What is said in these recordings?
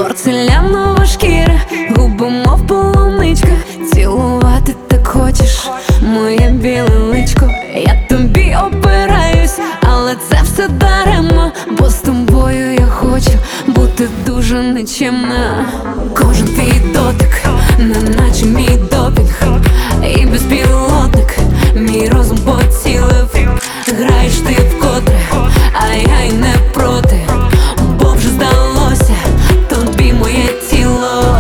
порцелянова шкіра, губи мов полуничка. Цілувати так хочеш моє біле личко. Я тобі опираюсь, але це все даремно, бо з тобою я хочу бути дуже нечемна. Кожен твій дотик, неначе мій допінг, і безпілотник мій розум поцілив. Граєш ти вкотре, а я й не проти, бо вже здалося тобі моє тіло.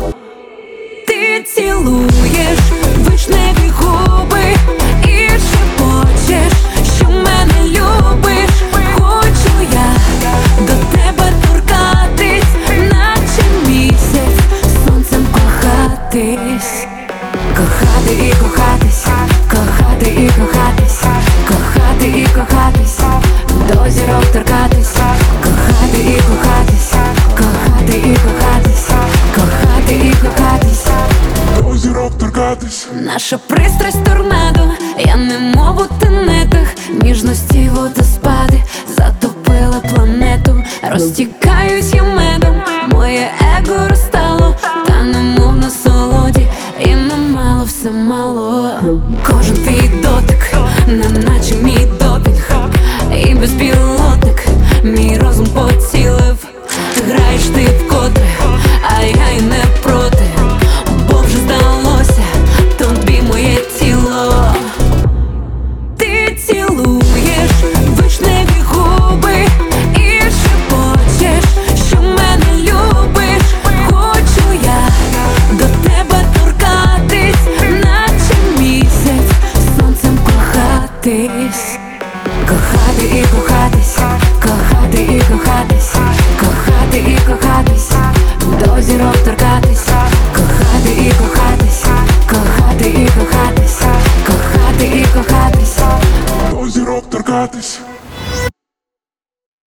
Ти цілуєш вишневі губи і шепочеш, що мене любиш. Хочу я до тебе торкатись, наче місяць сонцем кохатись. Кохати і кохатись, кохати і кохатись, кохати і кохатись, до зірок торкатись. Кохати і кохатись, кохати і кохатись, кохати і кохатись, до зірок торкатись. Наша пристрасть торнадо, я немов у тенетах, ніжності водоспади затопила планету. Розтікаюсь я медом, моє его розтало, та немов на солоді, і намало все мало. Кожен твій дотик, неначе мій допінг, і безпілотник мій розум поцілив. Граєш ти вкотре, а я й не проти, бо вже здалося тобі моє тіло. Ти цілуєш вишневі губи і шепочеш, що мене любиш. Хочу я до тебе торкатись, наче місяць сонцем кохатись. Кохати і кохатись, кохати і кохатись, кохати і кохатись, до зірок торкатись. Кохати і кохатись, кохати і кохатись, кохати і кохатись, до зірок торкатись.